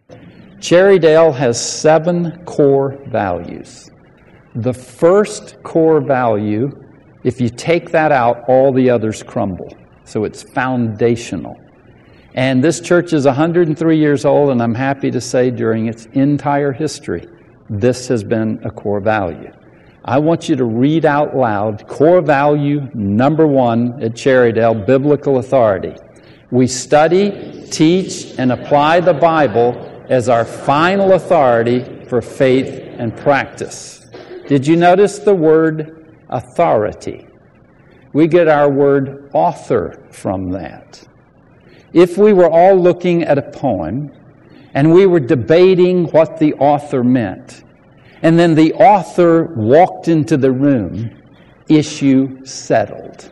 Cherrydale has 7 core values. The first core value, if you take that out, all the others crumble. So it's foundational. And this church is 103 years old, and I'm happy to say during its entire history, this has been a core value. I want you to read out loud core value number 1 at Cherrydale, biblical authority. We study, teach, and apply the Bible as our final authority for faith and practice. Did you notice the word authority? We get our word author from that. If we were all looking at a poem and we were debating what the author meant, and then the author walked into the room, issue settled.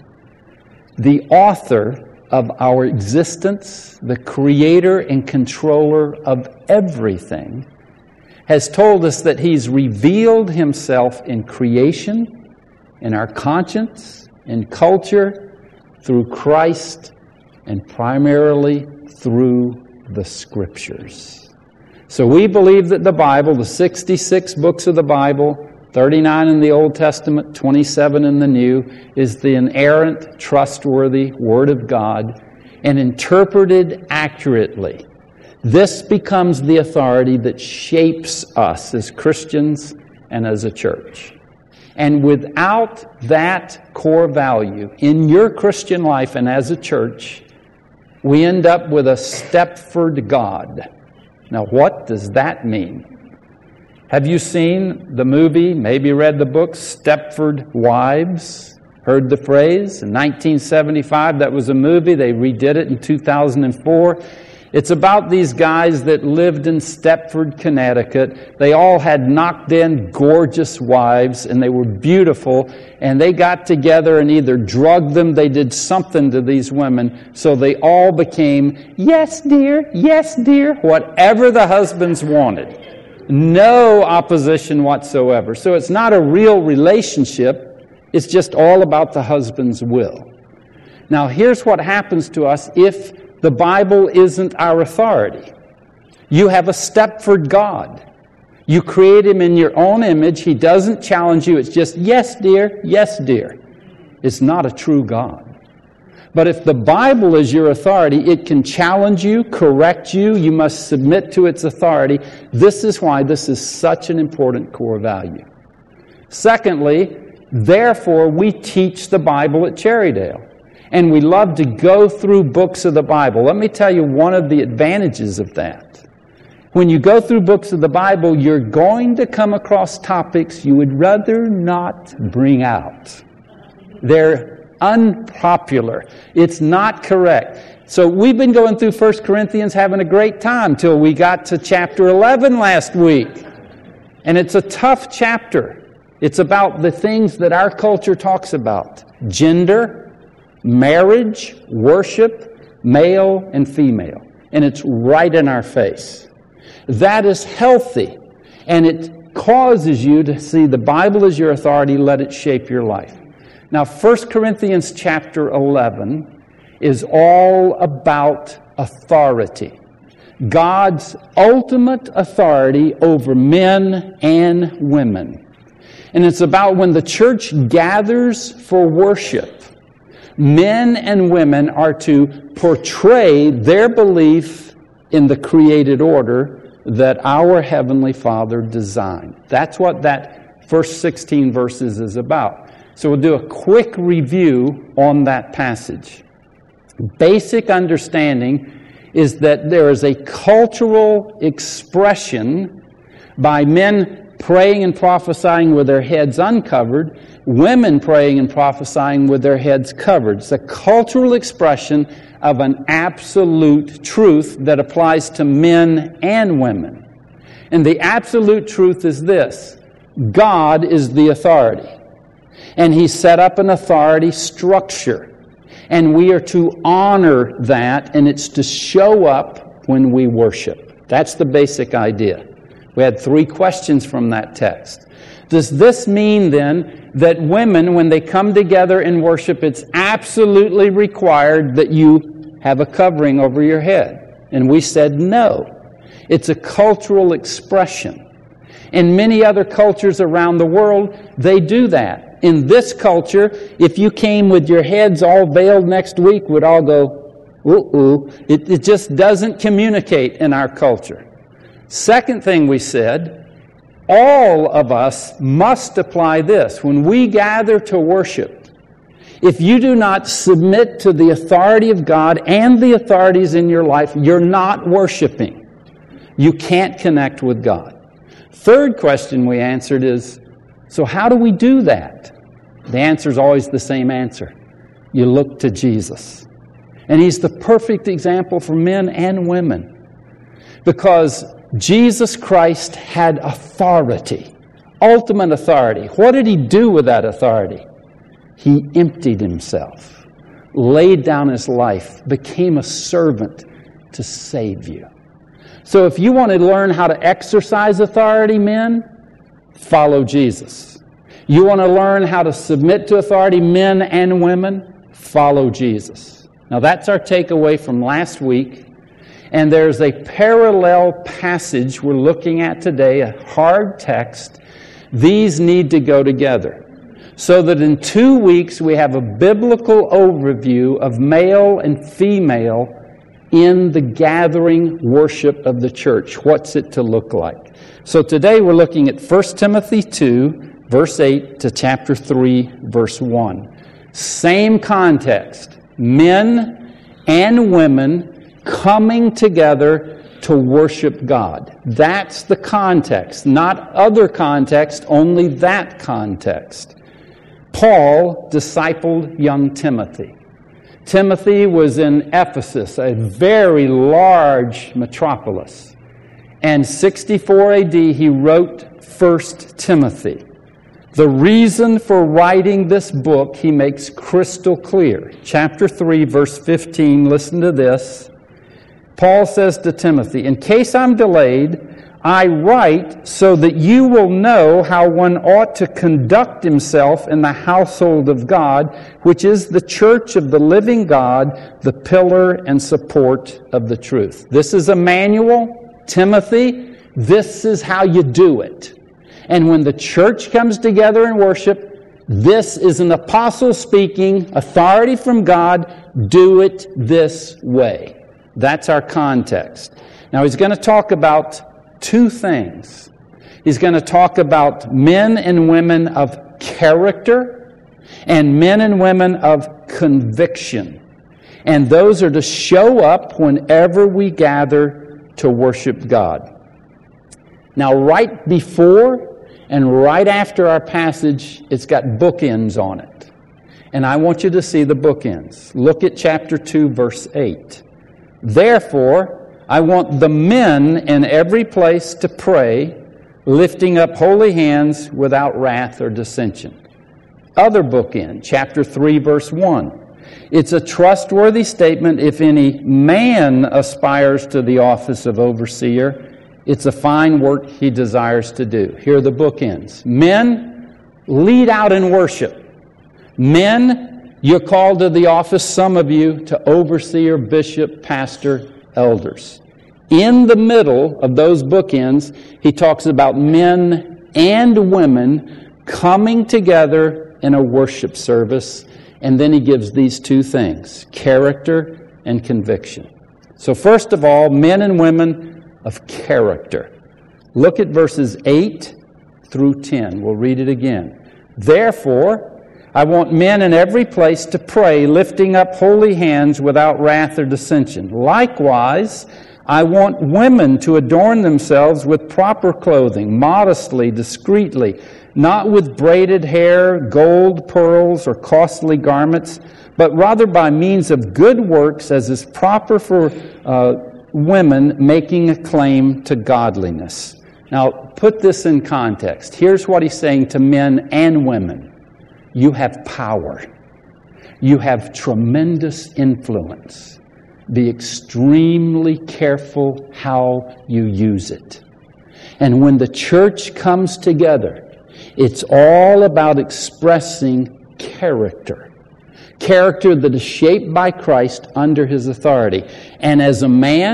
The author of our existence, the creator and controller of everything, has told us that He's revealed Himself in creation, in our conscience, in culture, through Christ, and primarily through the Scriptures. So we believe that the Bible, the 66 books of the Bible, 39 in the Old Testament, 27 in the New, is the inerrant, trustworthy Word of God, and interpreted accurately. This becomes the authority that shapes us as Christians and as a church. And without that core value in your Christian life and as a church, we end up with a Stepford God. Now, what does that mean? Have you seen the movie, maybe read the book, Stepford Wives? Heard the phrase? In 1975, that was a movie. They redid it in 2004. It's about these guys that lived in Stepford, Connecticut. They all had knocked-in, gorgeous wives, and they were beautiful. And they got together and either drugged them, they did something to these women, so they all became, yes, dear, whatever the husbands wanted. No opposition whatsoever. So it's not a real relationship. It's just all about the husband's will. Now, here's what happens to us if the Bible isn't our authority. You have a Stepford God. You create Him in your own image. He doesn't challenge you. It's just, yes, dear, yes, dear. It's not a true God. But if the Bible is your authority, it can challenge you, correct you. You must submit to its authority. This is why this is such an important core value. Secondly, therefore, we teach the Bible at Cherrydale. And we love to go through books of the Bible. Let me tell you one of the advantages of that. When you go through books of the Bible, you're going to come across topics you would rather not bring out. They're unpopular. It's not correct. So we've been going through 1 Corinthians having a great time till we got to chapter 11 last week. And it's a tough chapter. It's about the things that our culture talks about. Gender, marriage, worship, male and female. And it's right in our face. That is healthy. And it causes you to see the Bible as your authority. Let it shape your life. Now, 1 Corinthians chapter 11 is all about authority. God's ultimate authority over men and women. And it's about when the church gathers for worship, men and women are to portray their belief in the created order that our Heavenly Father designed. That's what that first 16 verses is about. So we'll do a quick review on that passage. Basic understanding is that there is a cultural expression by men praying and prophesying with their heads uncovered, women praying and prophesying with their heads covered. It's a cultural expression of an absolute truth that applies to men and women. And the absolute truth is this: God is the authority. And He set up an authority structure. And we are to honor that, and it's to show up when we worship. That's the basic idea. We had 3 questions from that text. Does this mean then that women, when they come together in worship, it's absolutely required that you have a covering over your head? And we said no. It's a cultural expression. In many other cultures around the world, they do that. In this culture, if you came with your heads all veiled next week, we'd all go, ooh. It just doesn't communicate in our culture. Second thing we said, all of us must apply this. When we gather to worship, if you do not submit to the authority of God and the authorities in your life, you're not worshiping. You can't connect with God. Third question we answered is, so how do we do that? The answer is always the same answer. You look to Jesus. And He's the perfect example for men and women. Because Jesus Christ had authority, ultimate authority. What did He do with that authority? He emptied Himself, laid down His life, became a servant to save you. So if you want to learn how to exercise authority, men, follow Jesus. You want to learn how to submit to authority, men and women, follow Jesus. Now that's our takeaway from last week. And there's a parallel passage we're looking at today, a hard text. These need to go together. So that in 2 weeks we have a biblical overview of male and female in the gathering worship of the church. What's it to look like? So today we're looking at 1 Timothy 2, verse 8 to chapter 3, verse 1. Same context. Men and women coming together to worship God. That's the context. Not other context, only that context. Paul discipled young Timothy. Timothy was in Ephesus, a very large metropolis. And 64 AD, he wrote 1 Timothy. The reason for writing this book, he makes crystal clear. Chapter 3, verse 15, listen to this. Paul says to Timothy, in case I'm delayed, I write so that you will know how one ought to conduct himself in the household of God, which is the church of the living God, the pillar and support of the truth. This is a manual. Timothy, this is how you do it. And when the church comes together in worship, this is an apostle speaking, authority from God. Do it this way. That's our context. Now he's going to talk about two things. He's going to talk about men and women of character and men and women of conviction. And those are to show up whenever we gather to worship God. Now, right before and right after our passage, it's got bookends on it. And I want you to see the bookends. Look at chapter 2, verse 8. Therefore, I want the men in every place to pray, lifting up holy hands without wrath or dissension. Other bookend, chapter 3, verse 1. It's a trustworthy statement. If any man aspires to the office of overseer, it's a fine work he desires to do. Here are the bookends. Men, lead out in worship. Men, you're called to the office, some of you, to overseer, bishop, pastor, elders. In the middle of those bookends, he talks about men and women coming together in a worship service, and then he gives these two things, character and conviction. So first of all, men and women of character. Look at verses 8 through 10. We'll read it again. Therefore, I want men in every place to pray, lifting up holy hands without wrath or dissension. Likewise, I want women to adorn themselves with proper clothing, modestly, discreetly, not with braided hair, gold, pearls, or costly garments, but rather by means of good works, as is proper for women making a claim to godliness. Now, put this in context. Here's what he's saying to men and women. You have power. You have tremendous influence. Be extremely careful how you use it. And when the church comes together, it's all about expressing character. Character that is shaped by Christ under His authority. And as a man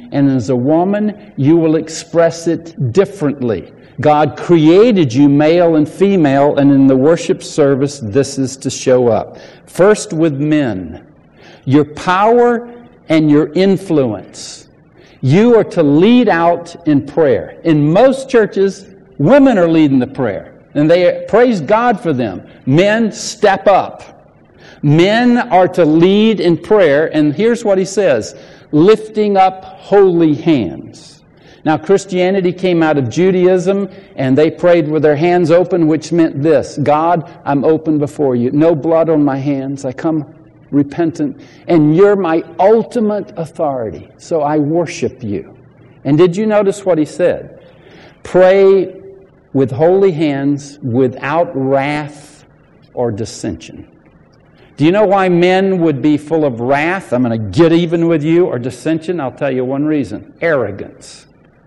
and as a woman, you will express it differently. God created you male and female, and in the worship service, this is to show up. First with men. Your power and your influence. You are to lead out in prayer. In most churches, women are leading the prayer, and they praise God for them. Men, step up. Men are to lead in prayer, and here's what he says, lifting up holy hands. Now, Christianity came out of Judaism, and they prayed with their hands open, which meant this, God, I'm open before you. No blood on my hands. I come repentant, and you're my ultimate authority, so I worship you. And did you notice what he said? Pray with holy hands without wrath or dissension. Do you know why men would be full of wrath? I'm going to get even with you, or dissension? I'll tell you one reason. Arrogance.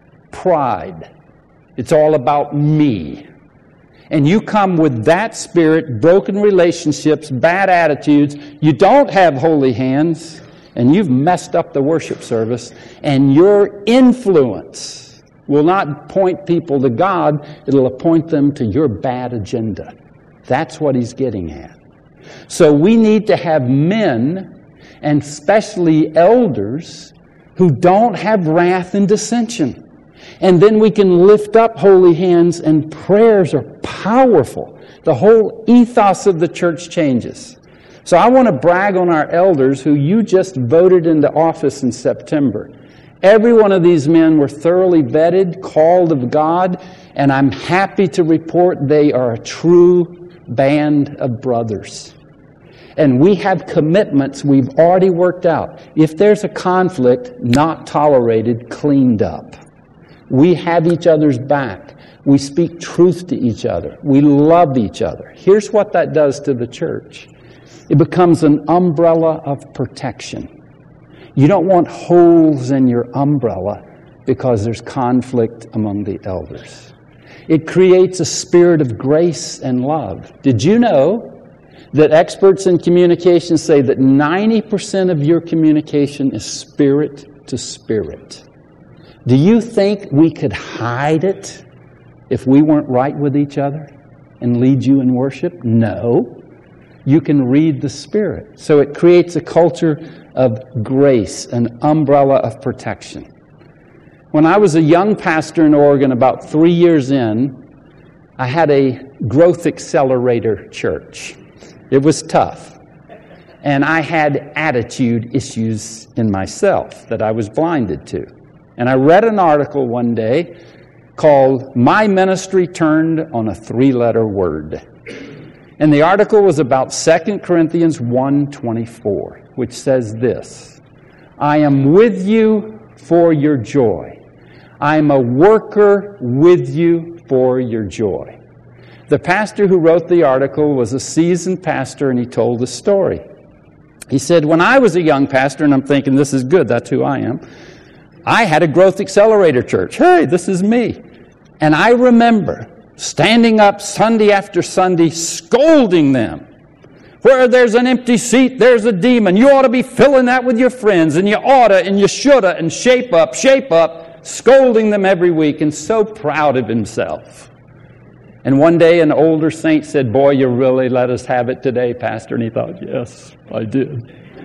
Pride. It's all about me. And you come with that spirit, broken relationships, bad attitudes. You don't have holy hands, and you've messed up the worship service, and your influence will not point people to God. It'll point them to your bad agenda. That's what he's getting at. So we need to have men, and especially elders, who don't have wrath and dissension. And then we can lift up holy hands, and prayers are powerful. The whole ethos of the church changes. So I want to brag on our elders who you just voted into office in September. Every one of these men were thoroughly vetted, called of God, and I'm happy to report they are a true band of brothers. And we have commitments we've already worked out. If there's a conflict, not tolerated, cleaned up. We have each other's back. We speak truth to each other. We love each other. Here's what that does to the church. It becomes an umbrella of protection. You don't want holes in your umbrella because there's conflict among the elders. It creates a spirit of grace and love. Did you know that experts in communication say that 90% of your communication is spirit to spirit? Do you think we could hide it if we weren't right with each other and lead you in worship? No. You can read the Spirit. So it creates a culture of grace, an umbrella of protection. When I was a young pastor in Oregon, about 3 years in, I had a growth accelerator church. It was tough. And I had attitude issues in myself that I was blinded to. And I read an article one day called My Ministry Turned on a 3-Letter Word. And the article was about 2 Corinthians 1:24, which says this, I am with you for your joy. I am a worker with you for your joy. The pastor who wrote the article was a seasoned pastor, and he told the story. He said, when I was a young pastor, and I'm thinking, this is good, that's who I am, I had a growth accelerator church. Hey, this is me. And I remember standing up Sunday after Sunday scolding them. Where there's an empty seat, there's a demon. You ought to be filling that with your friends, and you oughta, and you shoulda, and shape up, scolding them every week, and so proud of himself. And one day an older saint said, boy, you really let us have it today, Pastor. And he thought, yes, I did.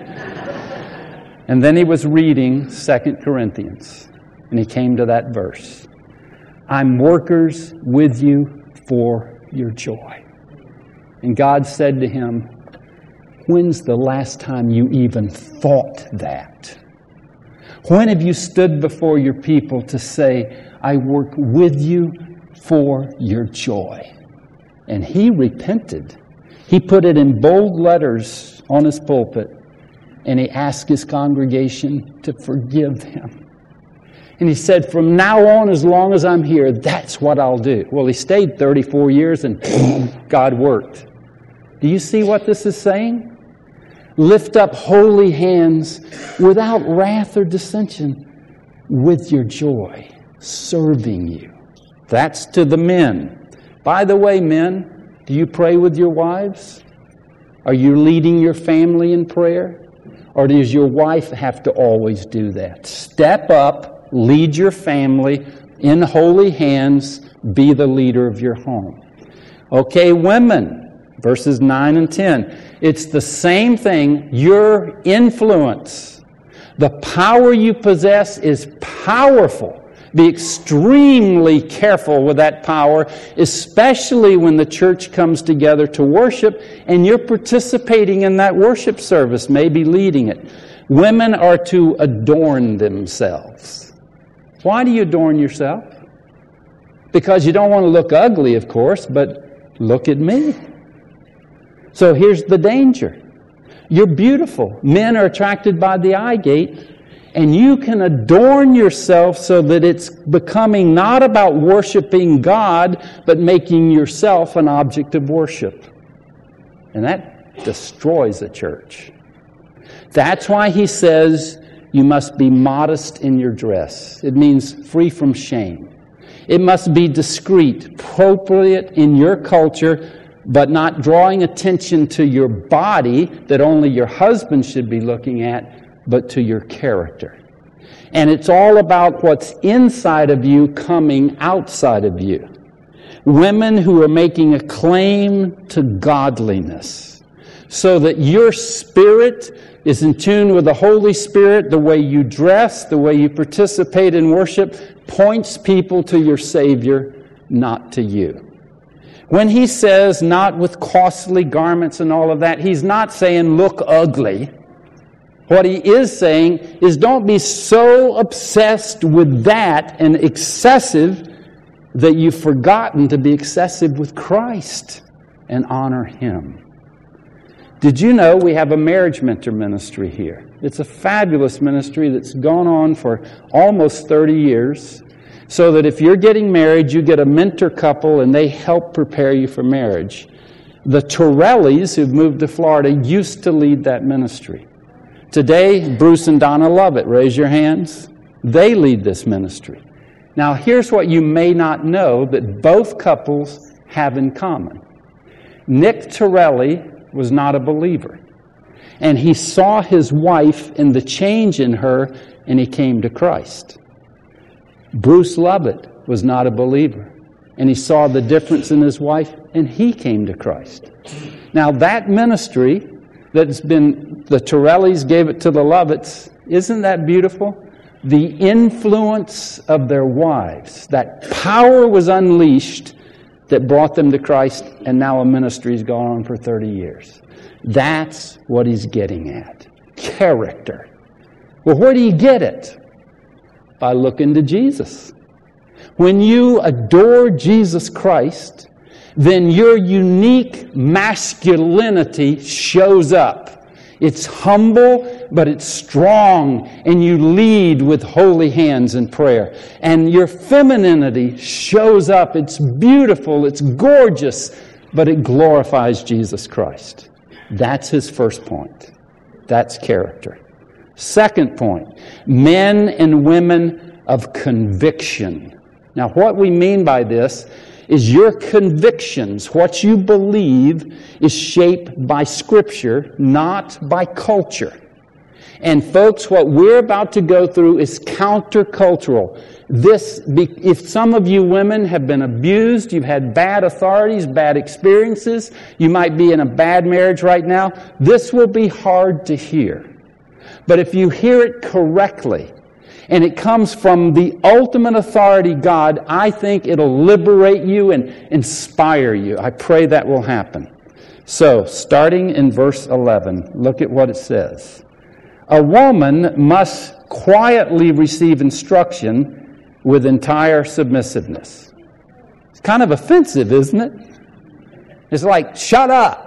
And then he was reading 2 Corinthians, and he came to that verse. I'm workers with you for your joy. And God said to him, when's the last time you even thought that? When have you stood before your people to say, I work with you for your joy? And he repented. He put it in bold letters on his pulpit, and he asked his congregation to forgive him. And he said, from now on, as long as I'm here, that's what I'll do. Well, he stayed 34 years, and God worked. Do you see what this is saying? Lift up holy hands without wrath or dissension, with your joy, serving you. That's to the men. By the way, men, do you pray with your wives? Are you leading your family in prayer? Or does your wife have to always do that? Step up, lead your family in holy hands, be the leader of your home. Okay, women, verses 9 and 10. It's the same thing. Your influence, the power you possess is powerful. Be extremely careful with that power, especially when the church comes together to worship and you're participating in that worship service, maybe leading it. Women are to adorn themselves. Why do you adorn yourself? Because you don't want to look ugly, of course, but look at me. So here's the danger. You're beautiful. Men are attracted by the eye gate. And you can adorn yourself so that it's becoming not about worshiping God, but making yourself an object of worship. And that destroys a church. That's why he says you must be modest in your dress. It means free from shame. It must be discreet, appropriate in your culture, but not drawing attention to your body that only your husband should be looking at, but to your character. And it's all about what's inside of you coming outside of you. Women who are making a claim to godliness, so that your spirit is in tune with the Holy Spirit. The way you dress, the way you participate in worship, points people to your Savior, not to you. When he says not with costly garments and all of that, he's not saying look ugly. What he is saying is don't be so obsessed with that and excessive that you've forgotten to be excessive with Christ and honor Him. Did you know we have a marriage mentor ministry here? It's a fabulous ministry that's gone on for almost 30 years, so that if you're getting married, you get a mentor couple and they help prepare you for marriage. The Torellis, who've moved to Florida, used to lead that ministry. Today, Bruce and Donna Lovett, raise your hands. They lead this ministry. Now, here's what you may not know that both couples have in common. Nick Torelli was not a believer. And he saw his wife and the change in her, and he came to Christ. Bruce Lovett was not a believer. And he saw the difference in his wife, and he came to Christ. Now, that ministry that's been, the Torellis gave it to the Lovetts, isn't that beautiful? The influence of their wives, that power was unleashed that brought them to Christ, and now a ministry's gone on for 30 years. That's what he's getting at. Character. Well, where do you get it? By looking to Jesus. When you adore Jesus Christ, then your unique masculinity shows up. It's humble, but it's strong, and you lead with holy hands in prayer. And your femininity shows up. It's beautiful, it's gorgeous, but it glorifies Jesus Christ. That's his first point. That's character. Second point, men and women of conviction. Now, what we mean by this is your convictions, what you believe, is shaped by Scripture, not by culture. And folks, what we're about to go through is countercultural. If some of you women have been abused, you've had bad authorities, bad experiences, you might be in a bad marriage right now, this will be hard to hear. But if you hear it correctly, and it comes from the ultimate authority, God, I think it'll liberate you and inspire you. I pray that will happen. So, starting in verse 11, look at what it says. A woman must quietly receive instruction with entire submissiveness. It's kind of offensive, isn't it? It's like, shut up.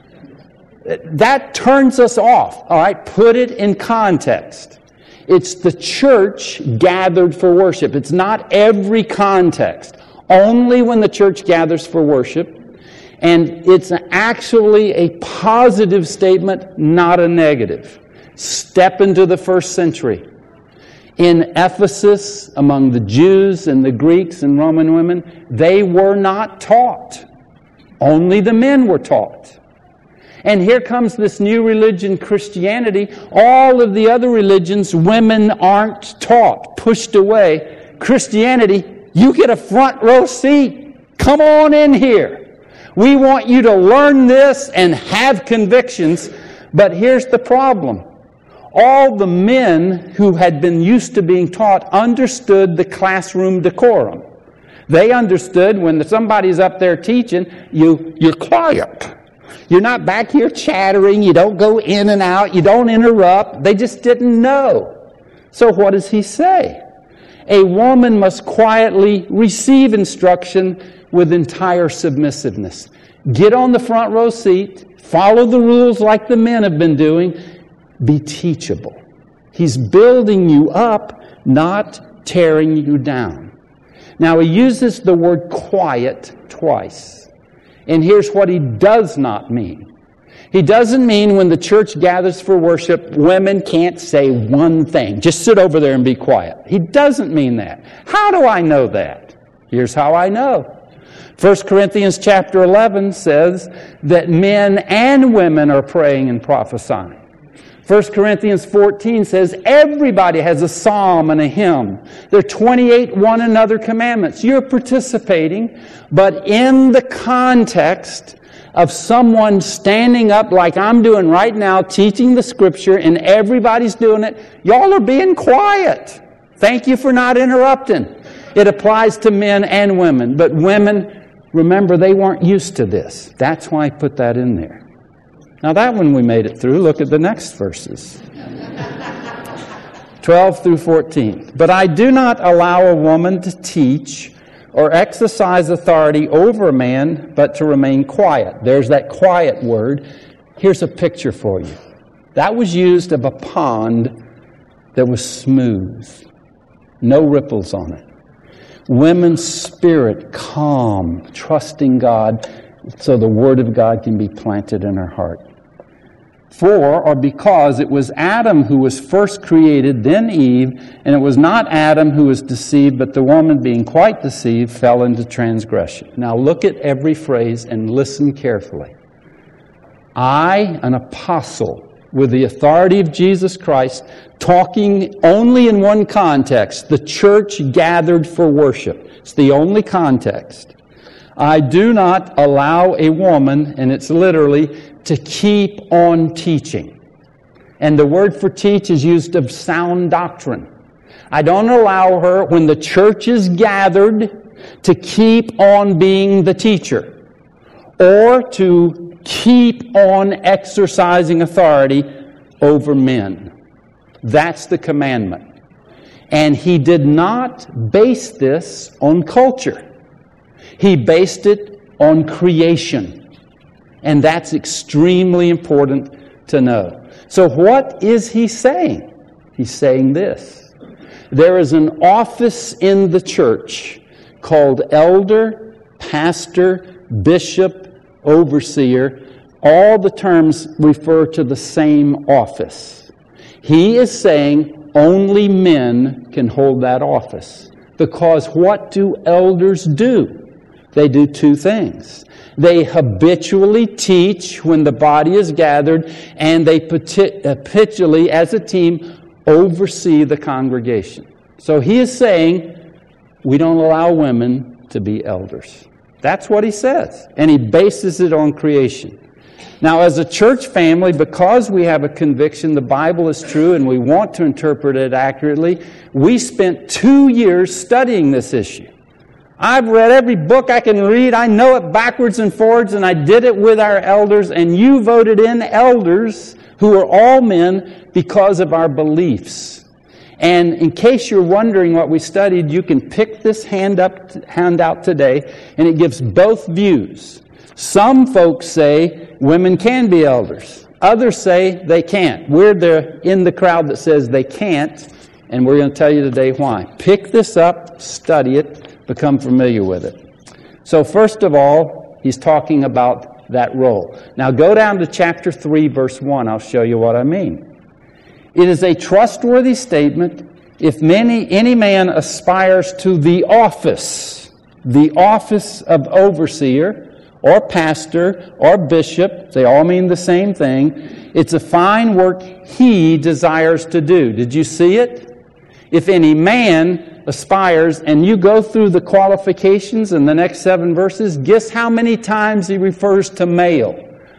That turns us off. All right, put it in context. It's the church gathered for worship. It's not every context. Only when the church gathers for worship. And it's actually a positive statement, not a negative. Step into the first century. In Ephesus, among the Jews and the Greeks and Roman women, they were not taught. Only the men were taught. And here comes this new religion, Christianity. All of the other religions, women aren't taught, pushed away. Christianity, you get a front row seat. Come on in here. We want you to learn this and have convictions. But here's the problem. All the men who had been used to being taught understood the classroom decorum. They understood when somebody's up there teaching, you're quiet. You're not back here chattering. You don't go in and out. You don't interrupt. They just didn't know. So what does he say? A woman must quietly receive instruction with entire submissiveness. Get on the front row seat. Follow the rules like the men have been doing. Be teachable. He's building you up, not tearing you down. Now, he uses the word quiet twice. And here's what he does not mean. He doesn't mean when the church gathers for worship, women can't say one thing. Just sit over there and be quiet. He doesn't mean that. How do I know that? Here's how I know. 1 Corinthians chapter 11 says that men and women are praying and prophesying. 1 Corinthians 14 says everybody has a psalm and a hymn. There are 28 one another commandments. You're participating, but in the context of someone standing up like I'm doing right now, teaching the Scripture, and everybody's doing it, y'all are being quiet. Thank you for not interrupting. It applies to men and women, but women, remember, they weren't used to this. That's why I put that in there. Now that one we made it through. Look at the next verses. 12 through 14. But I do not allow a woman to teach or exercise authority over a man, but to remain quiet. There's that quiet word. Here's a picture for you. That was used of a pond that was smooth. No ripples on it. Women's spirit, calm, trusting God, so the Word of God can be planted in her heart. For, or because, it was Adam who was first created, then Eve, and it was not Adam who was deceived, but the woman, being quite deceived, fell into transgression. Now look at every phrase and listen carefully. I, an apostle, with the authority of Jesus Christ, talking only in one context, the church gathered for worship. It's the only context. I do not allow a woman, and it's literally, to keep on teaching. And the word for teach is used of sound doctrine. I don't allow her, when the church is gathered, to keep on being the teacher or to keep on exercising authority over men. That's the commandment. And he did not base this on culture. He based it on creation. And that's extremely important to know. So what is he saying? He's saying this. There is an office in the church called elder, pastor, bishop, overseer. All the terms refer to the same office. He is saying only men can hold that office. Because what do elders do? They do two things. They habitually teach when the body is gathered, and they habitually, as a team, oversee the congregation. So he is saying, we don't allow women to be elders. That's what he says. And he bases it on creation. Now, as a church family, because we have a conviction the Bible is true and we want to interpret it accurately, we spent 2 years studying this issue. I've read every book I can read. I know it backwards and forwards, and I did it with our elders, and you voted in elders who are all men because of our beliefs. And in case you're wondering what we studied, you can pick this handout today, and it gives both views. Some folks say women can be elders. Others say they can't. We're in the crowd that says they can't, and we're going to tell you today why. Pick this up, study it, become familiar with it. So first of all, he's talking about that role. Now go down to chapter 3, verse 1. I'll show you what I mean. It is a trustworthy statement if any man aspires to the office of overseer or pastor or bishop. They all mean the same thing. It's a fine work he desires to do. Did you see it? If any man aspires, and you go through the qualifications in the next 7 verses, guess how many times he refers to male?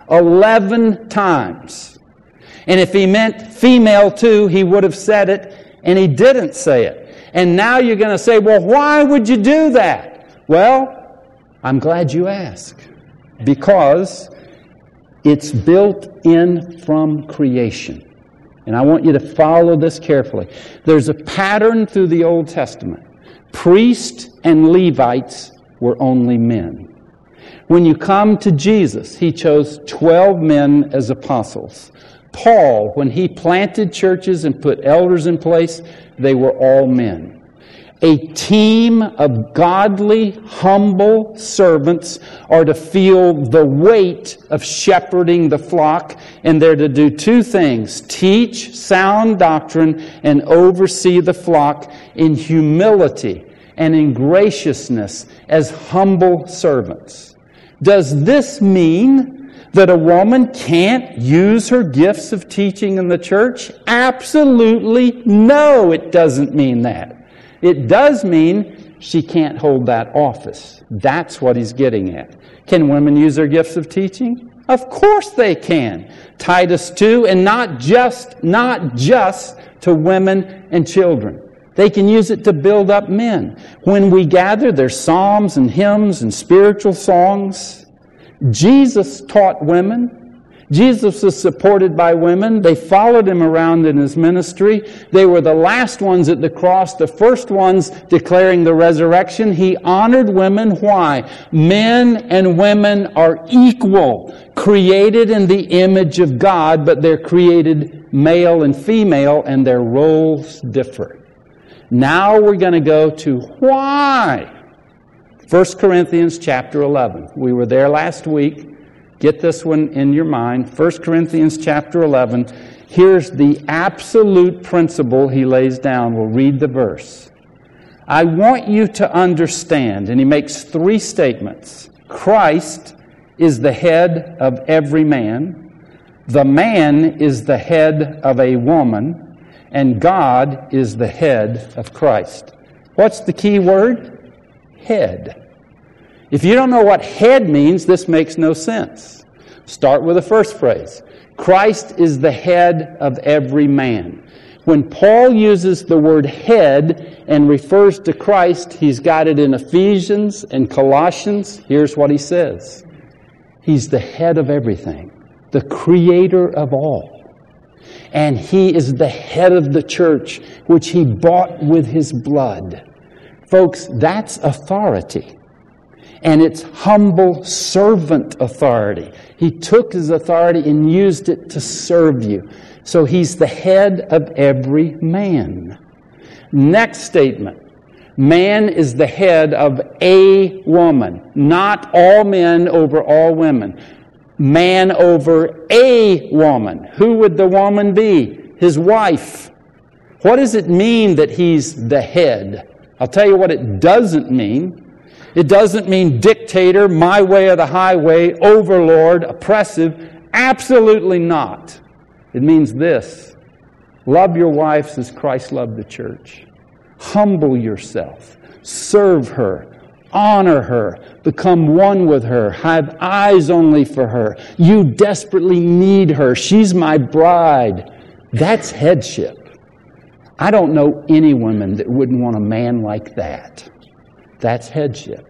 11 times. And if he meant female too, he would have said it, and he didn't say it. And now you're going to say, well, why would you do that? Well, I'm glad you asked. Because it's built in from creation. And I want you to follow this carefully. There's a pattern through the Old Testament. Priests and Levites were only men. When you come to Jesus, He chose 12 men as apostles. Paul, when he planted churches and put elders in place, they were all men. A team of godly, humble servants are to feel the weight of shepherding the flock, and they're to do 2 things: teach sound doctrine and oversee the flock in humility and in graciousness as humble servants. Does this mean that a woman can't use her gifts of teaching in the church? Absolutely no, it doesn't mean that. It does mean she can't hold that office. That's what he's getting at. Can women use their gifts of teaching? Of course they can. Titus 2, and not just to women and children. They can use it to build up men. When we gather, there's psalms and hymns and spiritual songs. Jesus taught women. Jesus was supported by women. They followed him around in his ministry. They were the last ones at the cross, the first ones declaring the resurrection. He honored women. Why? Men and women are equal, created in the image of God, but they're created male and female, and their roles differ. Now we're going to go to why. 1 Corinthians chapter 11. We were there last week. Get this one in your mind. 1 Corinthians chapter 11. Here's the absolute principle he lays down. We'll read the verse. I want you to understand, and he makes 3 statements. Christ is the head of every man. The man is the head of a woman. And God is the head of Christ. What's the key word? Head. If you don't know what head means, this makes no sense. Start with the first phrase. Christ is the head of every man. When Paul uses the word head and refers to Christ, he's got it in Ephesians and Colossians. Here's what he says. He's the head of everything, the creator of all. And he is the head of the church, which he bought with his blood. Folks, that's authority. And it's humble servant authority. He took his authority and used it to serve you. So he's the head of every man. Next statement. Man is the head of a woman. Not all men over all women. Man over a woman. Who would the woman be? His wife. What does it mean that he's the head? I'll tell you what it doesn't mean. It doesn't mean dictator, my way or the highway, overlord, oppressive. Absolutely not. It means this. Love your wives as Christ loved the church. Humble yourself. Serve her. Honor her. Become one with her. Have eyes only for her. You desperately need her. She's my bride. That's headship. I don't know any woman that wouldn't want a man like that. That's headship.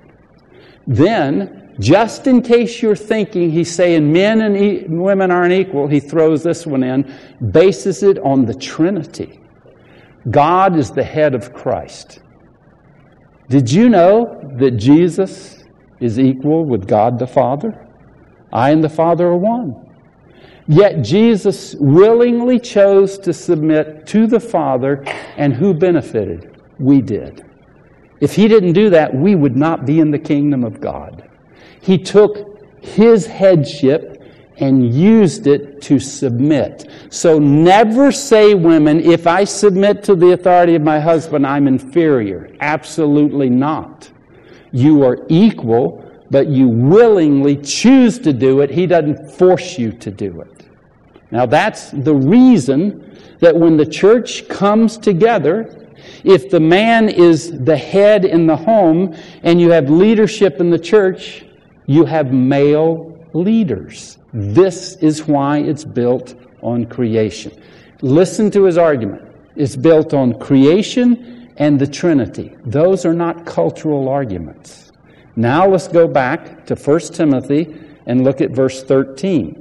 Then, just in case you're thinking he's saying men and women aren't equal, he throws this one in, bases it on the Trinity. God is the head of Christ. Did you know that Jesus is equal with God the Father? I and the Father are one. Yet Jesus willingly chose to submit to the Father, and who benefited? We did. If he didn't do that, we would not be in the kingdom of God. He took his headship and used it to submit. So never say, women, if I submit to the authority of my husband, I'm inferior. Absolutely not. You are equal. but you willingly choose to do it. He doesn't force you to do it. Now that's the reason that when the church comes together, if the man is the head in the home and you have leadership in the church, you have male leaders. This is why it's built on creation. Listen to his argument. It's built on creation and the Trinity. Those are not cultural arguments. Now let's go back to 1 Timothy and look at verse 13.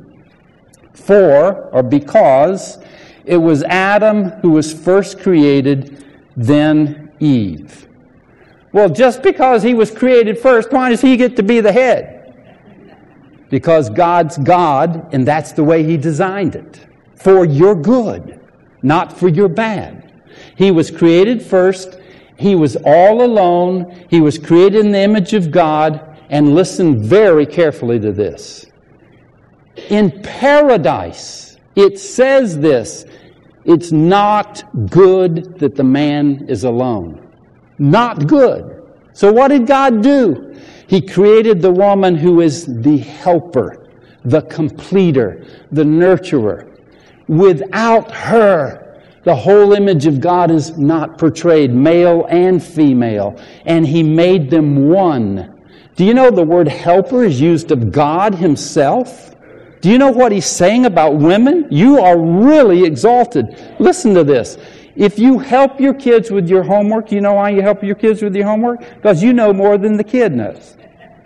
For, or because, it was Adam who was first created, then Eve. Well, just because he was created first, why does he get to be the head? Because God's God, and that's the way He designed it. For your good, not for your bad. He was created first. He was all alone. He was created in the image of God. And listen very carefully to this. In paradise, it says this. It's not good that the man is alone. Not good. So what did God do? He created the woman who is the helper, the completer, the nurturer. Without her, the whole image of God is not portrayed, male and female. And He made them one. Do you know the word helper is used of God Himself? Do you know what He's saying about women? You are really exalted. Listen to this. If you help your kids with your homework, you know why you help your kids with your homework? Because you know more than the kid knows.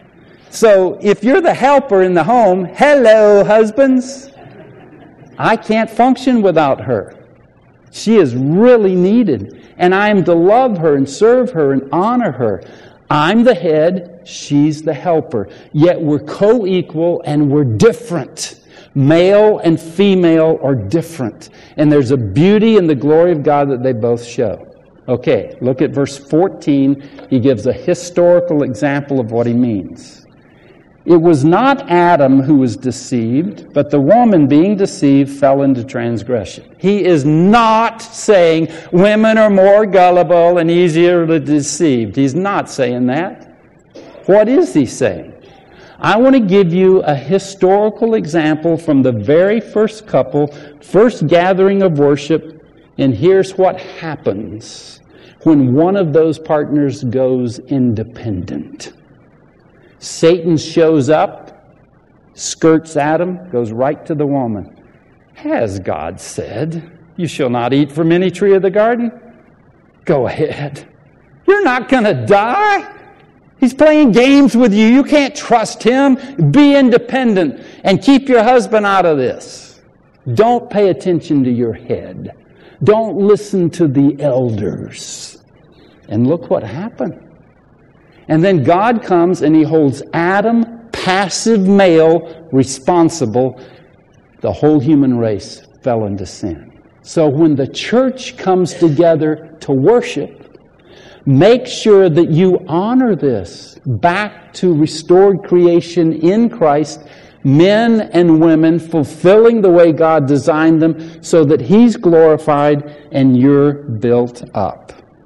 So if you're the helper in the home, hello, husbands. I can't function without her. She is really needed. And I am to love her and serve her and honor her. I'm the head, she's the helper. Yet we're co-equal and we're different. Male and female are different. And there's a beauty and the glory of God that they both show. Okay, look at verse 14. He gives a historical example of what he means. It was not Adam who was deceived, but the woman being deceived fell into transgression. He is not saying women are more gullible and easier to deceive. He's not saying that. What is he saying? I want to give you a historical example from the very first couple, first gathering of worship, and here's what happens when one of those partners goes independent. Satan shows up, skirts Adam, goes right to the woman. Has God said, you shall not eat from any tree of the garden? Go ahead. You're not going to die. He's playing games with you. You can't trust him. Be independent and keep your husband out of this. Don't pay attention to your head. Don't listen to the elders. And look what happened. And then God comes and He holds Adam, passive male, responsible. The whole human race fell into sin. So when the church comes together to worship, make sure that you honor this back to restored creation in Christ, men and women fulfilling the way God designed them so that He's glorified and you're built up.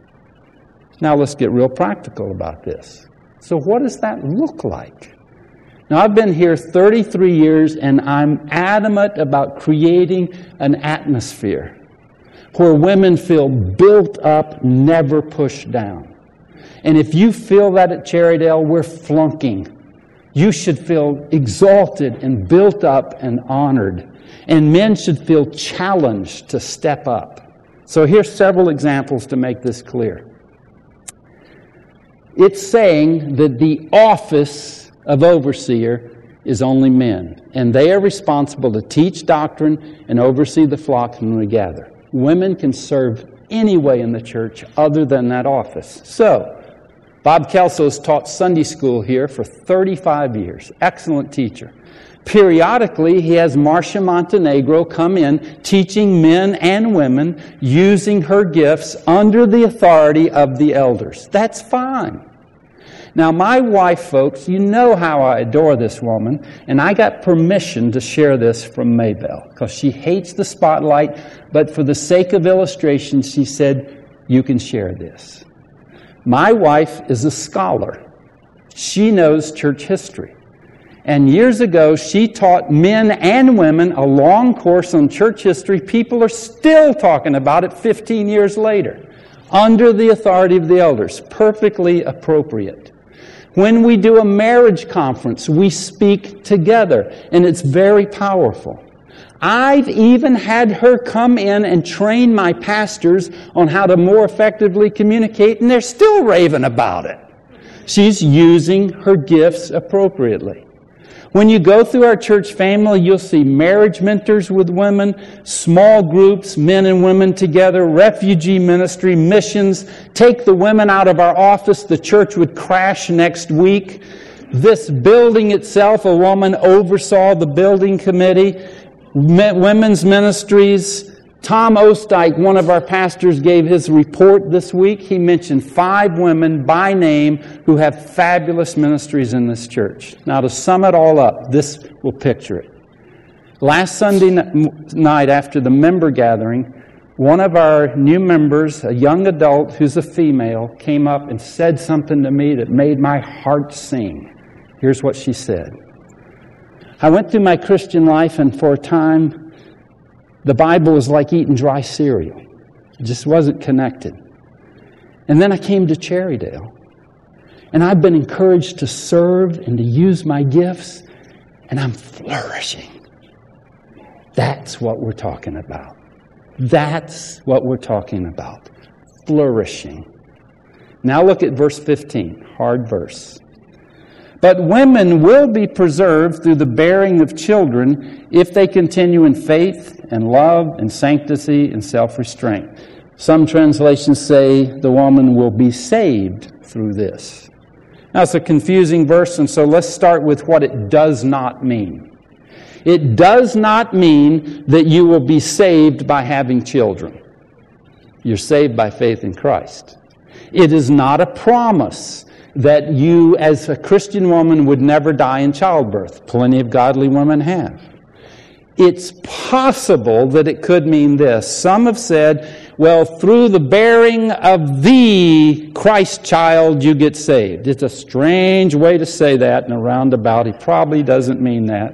Now let's get real practical about this. So what does that look like? Now I've been here 33 years and I'm adamant about creating an atmosphere where women feel built up, never pushed down. And if you feel that at Cherrydale, we're flunking. You should feel exalted and built up and honored. And men should feel challenged to step up. So here's several examples to make this clear. It's saying that the office of overseer is only men. And they are responsible to teach doctrine and oversee the flock when we gather. Women can serve any way in the church other than that office. So, Bob Kelso has taught Sunday school here for 35 years. Excellent teacher. Periodically, he has Marcia Montenegro come in, teaching men and women, using her gifts under the authority of the elders. That's fine. Now, my wife, folks, you know how I adore this woman, and I got permission to share this from Maybelle, because she hates the spotlight, but for the sake of illustration, she said, you can share this. My wife is a scholar. She knows church history. And years ago, she taught men and women a long course on church history. People are still talking about it 15 years later, under the authority of the elders. Perfectly appropriate. When we do a marriage conference, we speak together, and it's very powerful. I've even had her come in and train my pastors on how to more effectively communicate, and they're still raving about it. She's using her gifts appropriately. When you go through our church family, you'll see marriage mentors with women, small groups, men and women together, refugee ministry, missions. Take the women out of our office, the church would crash next week. This building itself, a woman oversaw the building committee. Women's ministries. Tom Ostijk, one of our pastors, gave his report this week. He mentioned 5 women by name who have fabulous ministries in this church. Now, to sum it all up, this will picture it. Last Sunday night after the member gathering, one of our new members, a young adult who's a female, came up and said something to me that made my heart sing. Here's what she said. I went through my Christian life, and for a time, the Bible was like eating dry cereal. It just wasn't connected. And then I came to Cherrydale. And I've been encouraged to serve and to use my gifts. And I'm flourishing. That's what we're talking about. That's what we're talking about. Flourishing. Now look at verse 15. Hard verse. But women will be preserved through the bearing of children if they continue in faith and love and sanctity and self-restraint. Some translations say the woman will be saved through this. Now, it's a confusing verse, and so let's start with what it does not mean. It does not mean that you will be saved by having children. You're saved by faith in Christ. It is not a promise that you, as a Christian woman, would never die in childbirth. Plenty of godly women have. It's possible that it could mean this. Some have said, well, through the bearing of the Christ child, you get saved. It's a strange way to say that in a roundabout. He probably doesn't mean that.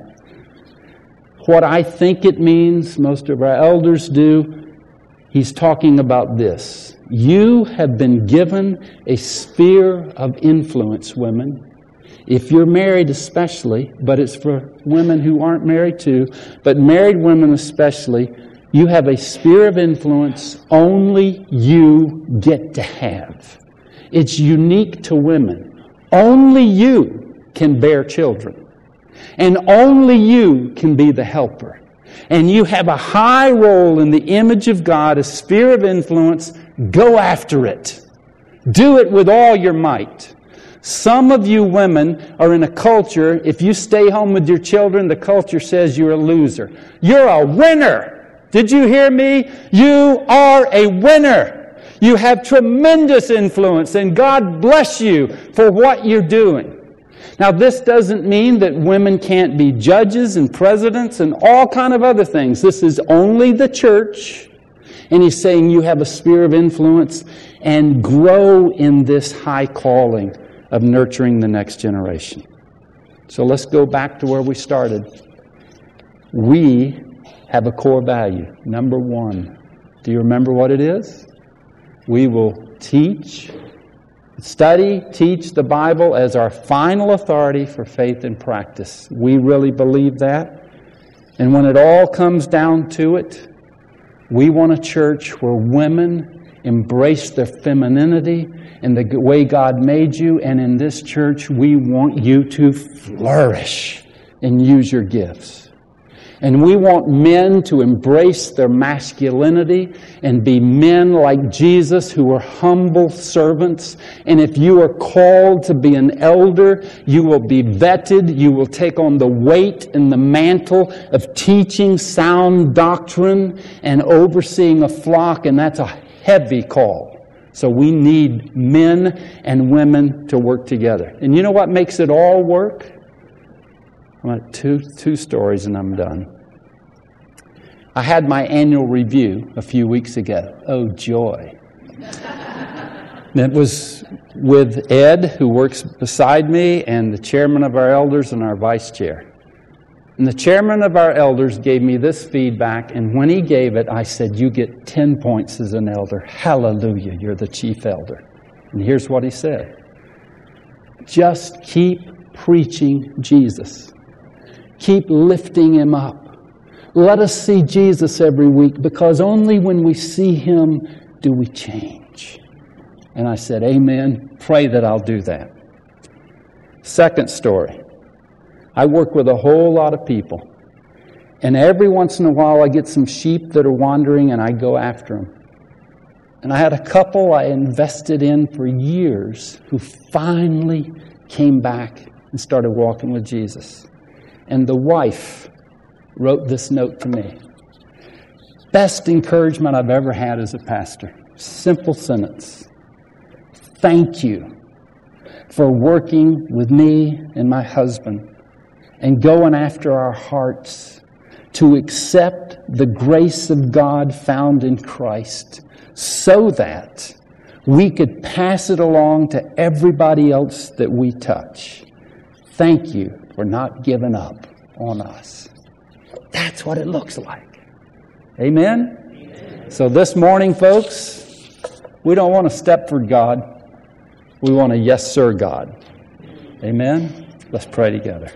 What I think it means, most of our elders do, he's talking about this. You have been given a sphere of influence, women. If you're married especially, but it's for women who aren't married too, but married women especially, you have a sphere of influence only you get to have. It's unique to women. Only you can bear children. And only you can be the helper. And you have a high role in the image of God, a sphere of influence. Go after it. Do it with all your might. Some of you women are in a culture, if you stay home with your children, the culture says you're a loser. You're a winner. Did you hear me? You are a winner. You have tremendous influence, and God bless you for what you're doing. Now, this doesn't mean that women can't be judges and presidents and all kind of other things. This is only the church. And he's saying you have a sphere of influence and grow in this high calling of nurturing the next generation. So let's go back to where we started. We have a core value. Number 1. Do you remember what it is? We will teach, study, teach the Bible as our final authority for faith and practice. We really believe that. And when it all comes down to it, we want a church where women embrace their femininity and the way God made you. And in this church, we want you to flourish and use your gifts. And we want men to embrace their masculinity and be men like Jesus who are humble servants. And if you are called to be an elder, you will be vetted. You will take on the weight and the mantle of teaching sound doctrine and overseeing a flock. And that's a heavy call. So we need men and women to work together. And you know what makes it all work? I want two stories and I'm done. I had my annual review a few weeks ago. Oh, joy. It was with Ed, who works beside me, and the chairman of our elders and our vice chair. And the chairman of our elders gave me this feedback, and when he gave it, I said, "You get 10 points as an elder. Hallelujah, you're the chief elder." And here's what he said. "Just keep preaching Jesus. Keep lifting him up. Let us see Jesus every week, because only when we see him do we change." And I said, "Amen. Pray that I'll do that." Second story. I work with a whole lot of people. And every once in a while I get some sheep that are wandering and I go after them. And I had a couple I invested in for years who finally came back and started walking with Jesus. And the wife wrote this note to me. Best encouragement I've ever had as a pastor. Simple sentence. "Thank you for working with me and my husband and going after our hearts to accept the grace of God found in Christ so that we could pass it along to everybody else that we touch. Thank you for not giving up on us." That's what it looks like. Amen? So this morning, folks, we don't want to step for God. We want to yes, sir, God. Amen? Let's pray together.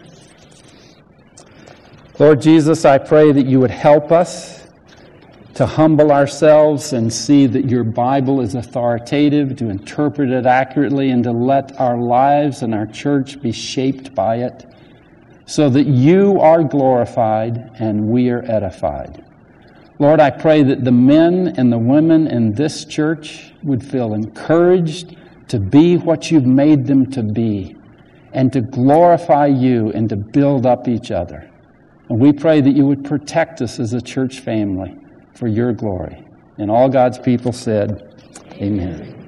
Lord Jesus, I pray that you would help us to humble ourselves and see that your Bible is authoritative, to interpret it accurately, and to let our lives and our church be shaped by it so that you are glorified and we are edified. Lord, I pray that the men and the women in this church would feel encouraged to be what you've made them to be and to glorify you and to build up each other. And we pray that you would protect us as a church family for your glory. And all God's people said, Amen.